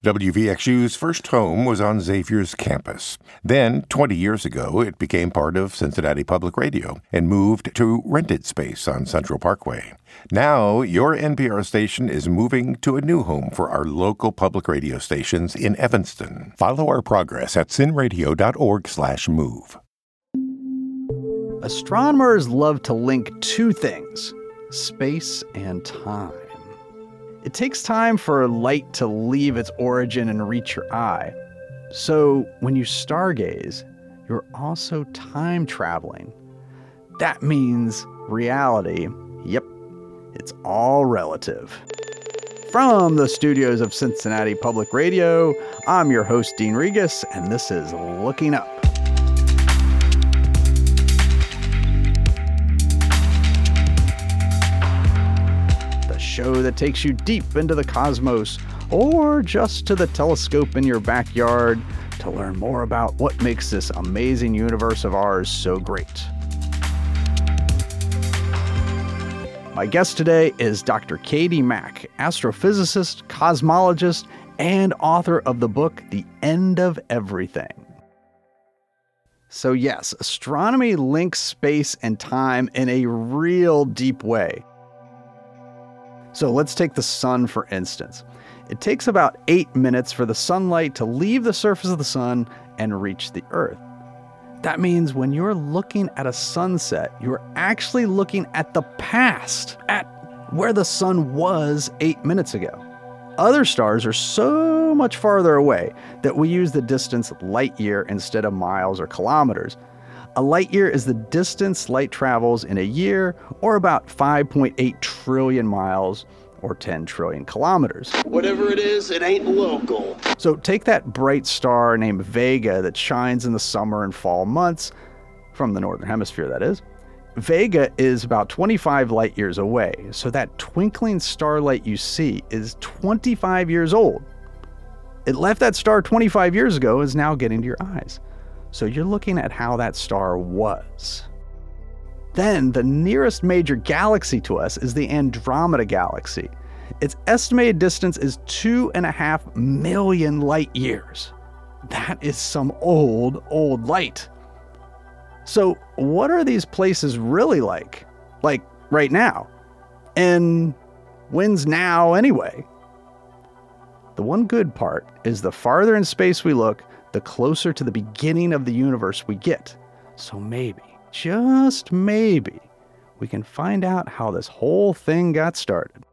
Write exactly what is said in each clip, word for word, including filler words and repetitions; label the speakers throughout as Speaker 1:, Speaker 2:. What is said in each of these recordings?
Speaker 1: W V X U's first home was on Xavier's campus. Then, twenty years ago, it became part of Cincinnati Public Radio and moved to rented space on Central Parkway. Now, your N P R station is moving to a new home for our local public radio stations in Evanston. Follow our progress at cinradio.org slash move.
Speaker 2: Astronomers love to link two things, space and time. It takes time for light to leave its origin and reach your eye. So when you stargaze, you're also time traveling. That means reality, yep, it's all relative. From the studios of Cincinnati Public Radio, I'm your host, Dean Regas, and this is Looking Up. Show that takes you deep into the cosmos or just to the telescope in your backyard to learn more about what makes this amazing universe of ours so great. My guest today is Doctor Katie Mack, astrophysicist, cosmologist, and author of the book The End of Everything. So yes, astronomy links space and time in a real deep way. So let's take the sun, for instance. It takes about eight minutes for the sunlight to leave the surface of the sun and reach the Earth. That means when you're looking at a sunset, you're actually looking at the past, at where the sun was eight minutes ago. Other stars are so much farther away that we use the distance light year instead of miles or kilometers. A light year is the distance light travels in a year, or about five point eight trillion miles, or ten trillion kilometers.
Speaker 3: Whatever it is, it ain't local.
Speaker 2: So take that bright star named Vega that shines in the summer and fall months, from the northern hemisphere that is. Vega is about twenty-five light years away, so that twinkling starlight you see is twenty-five years old. It left that star twenty-five years ago, is now getting to your eyes. So you're looking at how that star was. Then the nearest major galaxy to us is the Andromeda Galaxy. Its estimated distance is two and a half million light years. That is some old, old light. So what are these places really like? Like right now? And when's now anyway? The one good part is the farther in space we look, the closer to the beginning of the universe we get. So maybe, just maybe, we can find out how this whole thing got started.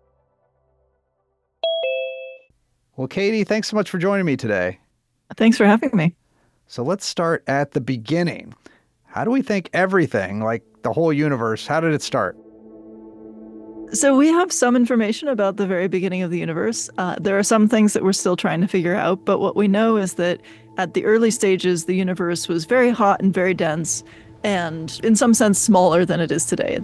Speaker 2: Well, Katie, thanks so much for joining me today.
Speaker 4: Thanks for having me.
Speaker 2: So let's start at the beginning. How do we think everything, like the whole universe, how did it start?
Speaker 4: So we have some information about the very beginning of the universe. Uh, there are some things that we're still trying to figure out, but what we know is that at the early stages, the universe was very hot and very dense, and in some sense smaller than it is today.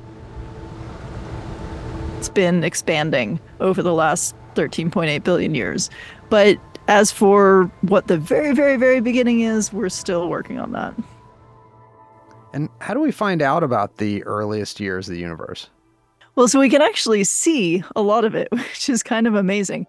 Speaker 4: It's been expanding over the last thirteen point eight billion years. But as for what the very, very, very beginning is, we're still working on that.
Speaker 2: And how do we find out about the earliest years of the universe?
Speaker 4: Well, so we can actually see a lot of it, which is kind of amazing.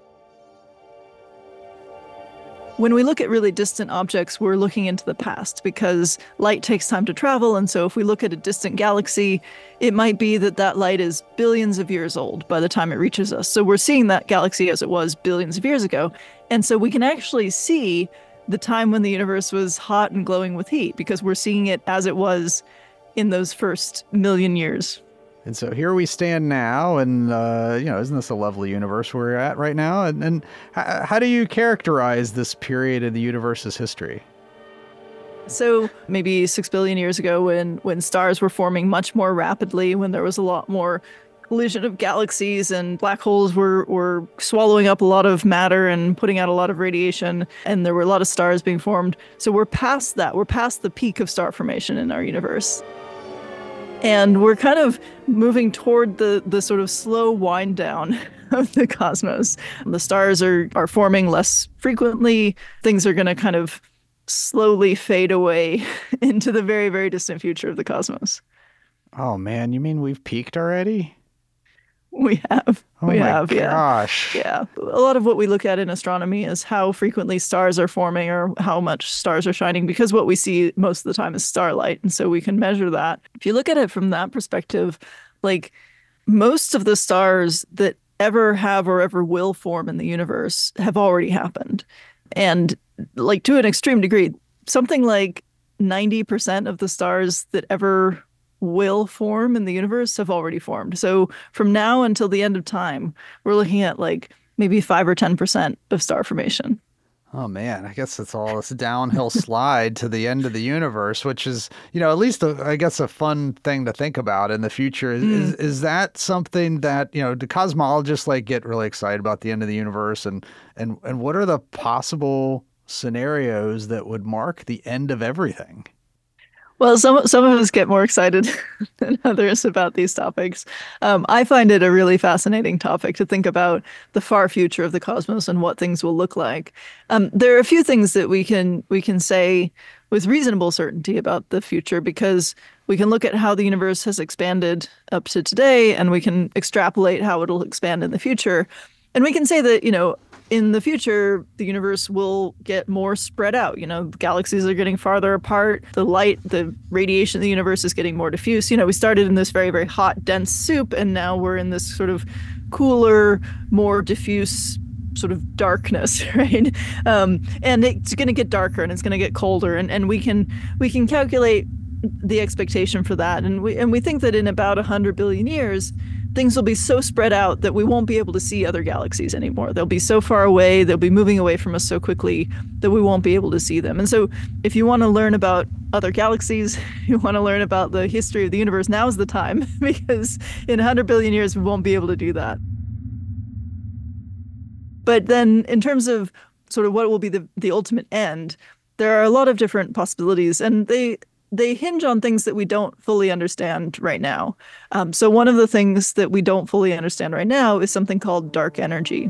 Speaker 4: When we look at really distant objects, we're looking into the past because light takes time to travel. And so if we look at a distant galaxy, it might be that that light is billions of years old by the time it reaches us. So we're seeing that galaxy as it was billions of years ago. And so we can actually see the time when the universe was hot and glowing with heat because we're seeing it as it was in those first million years.
Speaker 2: And so here we stand now, and, uh, you know, isn't this a lovely universe we're at right now? And, and h- how do you characterize this period in the universe's history?
Speaker 4: So maybe six billion years ago when, when stars were forming much more rapidly, when there was a lot more collision of galaxies and black holes were, were swallowing up a lot of matter and putting out a lot of radiation, and there were a lot of stars being formed. So we're past that. We're past the peak of star formation in our universe. And we're kind of moving toward the, the sort of slow wind down of the cosmos. The stars are, are forming less frequently. Things are going to kind of slowly fade away into the very, very distant future of the cosmos.
Speaker 2: Oh, man, you mean we've peaked already?
Speaker 4: We have.
Speaker 2: Oh
Speaker 4: we
Speaker 2: my
Speaker 4: have,
Speaker 2: gosh.
Speaker 4: yeah. Yeah. A lot of what we look at in astronomy is how frequently stars are forming or how much stars are shining, because what we see most of the time is starlight. And so we can measure that. If you look at it from that perspective, like most of the stars that ever have or ever will form in the universe have already happened. And like to an extreme degree, something like ninety percent of the stars that ever will form in the universe have already formed. So from now until the end of time, we're looking at like maybe five or ten percent of star formation.
Speaker 2: Oh man, I guess it's all this downhill slide to the end of the universe, which is, you know, at least a, I guess a fun thing to think about in the future. Is,
Speaker 4: Mm.
Speaker 2: is is that something that, you know, do cosmologists like get really excited about the end of the universe, and and and what are the possible scenarios that would mark the end of everything?
Speaker 4: Well, some some of us get more excited than others about these topics. Um, I find it a really fascinating topic to think about the far future of the cosmos and what things will look like. Um, there are a few things that we can we can say with reasonable certainty about the future, because we can look at how the universe has expanded up to today, and we can extrapolate how it'll expand in the future. And we can say that, you know, in the future, the universe will get more spread out. You know, galaxies are getting farther apart. The light, the radiation of the universe is getting more diffuse. You know, we started in this very, very hot, dense soup, and now we're in this sort of cooler, more diffuse sort of darkness, right? Um, and it's going to get darker and it's going to get colder, and, and we can we can calculate the expectation for that. And we and we think that in about one hundred billion years, things will be so spread out that we won't be able to see other galaxies anymore. They'll be so far away, they'll be moving away from us so quickly that we won't be able to see them. And so if you want to learn about other galaxies, you want to learn about the history of the universe, now's the time, because in one hundred billion years, we won't be able to do that. But then in terms of sort of what will be the, the ultimate end, there are a lot of different possibilities, and they they hinge on things that we don't fully understand right now. Um, so one of the things that we don't fully understand right now is something called dark energy.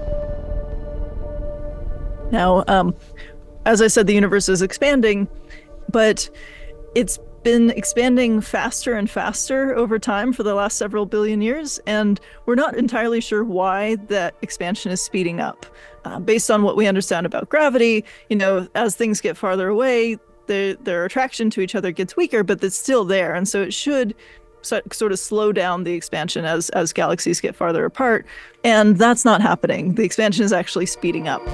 Speaker 4: Now, um, as I said, the universe is expanding, but it's been expanding faster and faster over time for the last several billion years, and we're not entirely sure why that expansion is speeding up. Uh, based on what we understand about gravity, you know, as things get farther away, their their attraction to each other gets weaker, but it's still there, and so it should so, sort of slow down the expansion as as galaxies get farther apart, and that's not happening. The expansion is actually speeding up,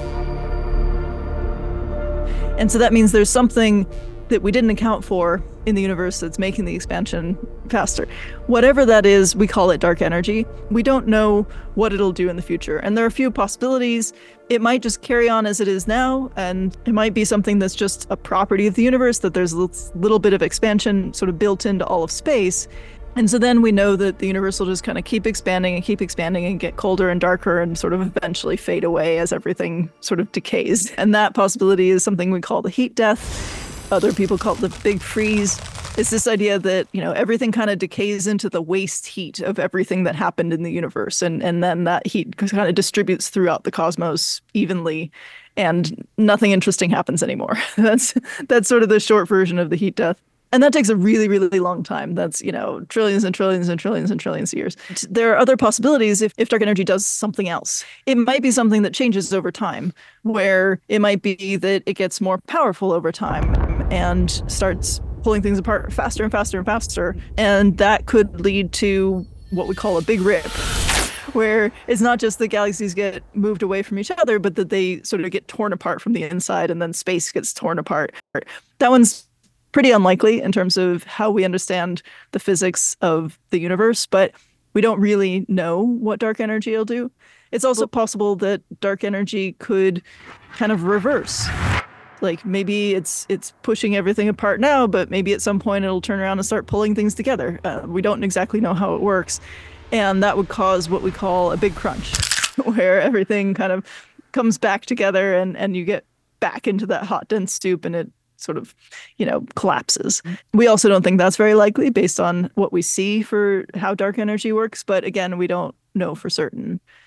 Speaker 4: and so that means there's something that we didn't account for in the universe that's making the expansion faster. Whatever that is, we call it dark energy. We don't know what it'll do in the future, and there are a few possibilities. It might just carry on as it is now, and it might be something that's just a property of the universe, that there's a little bit of expansion sort of built into all of space. And so then we know that the universe will just kind of keep expanding and keep expanding and get colder and darker and sort of eventually fade away as everything sort of decays. And that possibility is something we call the heat death. Other people call it the big freeze. It's this idea that, you know, everything kind of decays into the waste heat of everything that happened in the universe. And, and then that heat kind of distributes throughout the cosmos evenly, and nothing interesting happens anymore. That's that's sort of the short version of the heat death. And that takes a really, really long time. That's, you know, trillions and trillions and trillions and trillions of years. There are other possibilities if, if dark energy does something else. It might be something that changes over time, where it might be that it gets more powerful over time and starts pulling things apart faster and faster and faster. And that could lead to what we call a big rip, where it's not just that galaxies get moved away from each other, but that they sort of get torn apart from the inside, and then space gets torn apart. That one's pretty unlikely in terms of how we understand the physics of the universe, but we don't really know what dark energy will do. It's also possible that dark energy could kind of reverse. Like maybe it's it's pushing everything apart now, but maybe at some point it'll turn around and start pulling things together. Uh, we don't exactly know how it works. And that would cause what we call a big crunch, where everything kind of comes back together and, and you get back into that hot, dense soup, and it sort of, you know, collapses. We also don't think that's very likely based on what we see for how dark energy works. But again, we don't know for certain.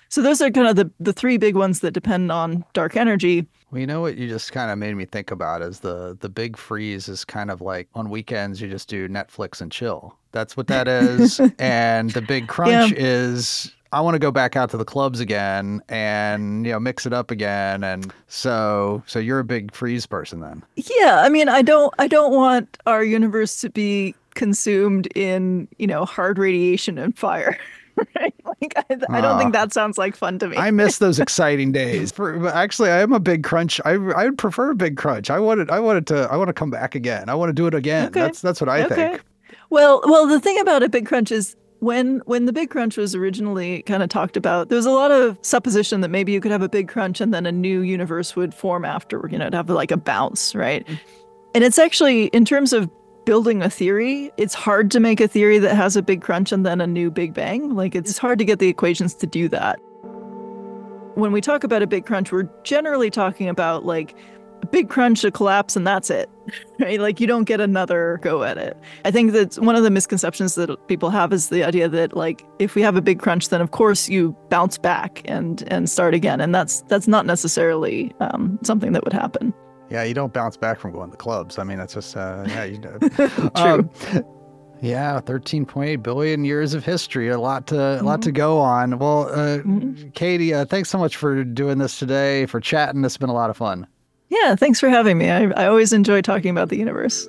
Speaker 4: So those are kind of the, the three big ones that depend on dark energy.
Speaker 2: Well, you know what you just kind of made me think about is the the big freeze is kind of like on weekends you just do Netflix and chill. That's what that is. And the big crunch yeah. is I want to go back out to the clubs again and, you know, mix it up again. And so so you're a big freeze person then.
Speaker 4: Yeah, I mean, I don't I don't want our universe to be consumed in, you know, hard radiation and fire. Right? Like, I, I don't uh, think that sounds like fun to me.
Speaker 2: I miss those exciting days. For, actually, I am a big crunch. I I would prefer a big crunch. I wanted I wanted to I want to come back again. I want to do it again. Okay. That's that's what I okay. think.
Speaker 4: Well, well, the thing about a big crunch is when when the big crunch was originally kind of talked about, there was a lot of supposition that maybe you could have a big crunch and then a new universe would form after, you know, to have like a bounce, right? Mm-hmm. And it's actually, in terms of building a theory, it's hard to make a theory that has a big crunch and then a new big bang. Like, it's hard to get the equations to do that. When we talk about a big crunch, we're generally talking about like a big crunch, a collapse, and that's it, right? Like, you don't get another go at it. I think that one of the misconceptions that people have is the idea that, like, if we have a big crunch, then of course you bounce back and and start again. And that's that's not necessarily um, something that would happen.
Speaker 2: Yeah, you don't bounce back from going to clubs. I mean, that's just, uh, yeah, you know.
Speaker 4: True.
Speaker 2: Um, yeah, thirteen point eight billion years of history, a lot to mm-hmm. a lot to go on. Well, uh, mm-hmm. Katie, uh, thanks so much for doing this today, for chatting. It's been a lot of fun.
Speaker 4: Yeah, thanks for having me. I, I always enjoy talking about the universe.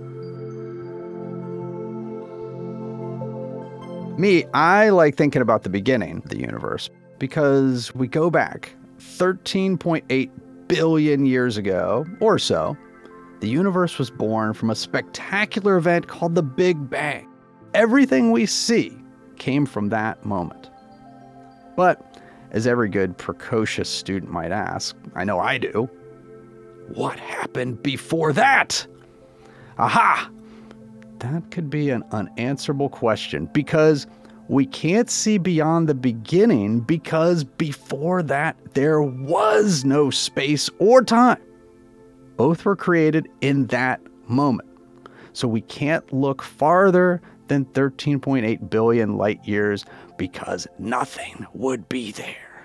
Speaker 2: Me, I like thinking about the beginning of the universe because we go back thirteen point eight billion years ago or so. The universe was born from a spectacular event called the Big Bang. Everything we see came from that moment. But as every good precocious student might ask, I know I do, what happened before that? Aha! That could be an unanswerable question because we can't see beyond the beginning because before that there was no space or time. Both were created in that moment. So we can't look farther than thirteen point eight billion light years because nothing would be there.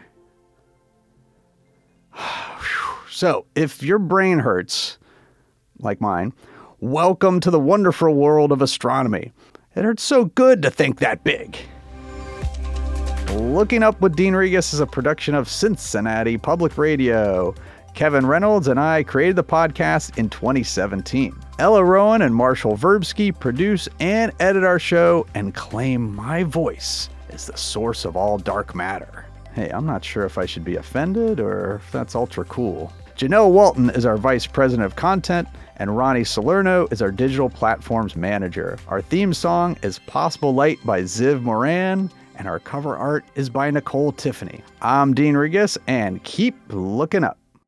Speaker 2: So if your brain hurts, like mine, welcome to the wonderful world of astronomy. It hurts so good to think that big. Looking Up with Dean Regas is a production of Cincinnati Public Radio. Kevin Reynolds and I created the podcast in twenty seventeen. Ella Rowan and Marshall Verbsky produce and edit our show and claim my voice is the source of all dark matter. Hey, I'm not sure if I should be offended or if that's ultra cool. Janelle Walton is our Vice President of Content, and Ronnie Salerno is our Digital Platforms Manager. Our theme song is Possible Light by Ziv Moran, and our cover art is by Nicole Tiffany. I'm Dean Regas, and keep looking up.